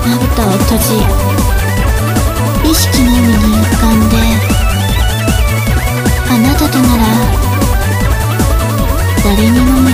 まぶたを閉じ、意識のみに浮かんで、あなたとなら誰にも見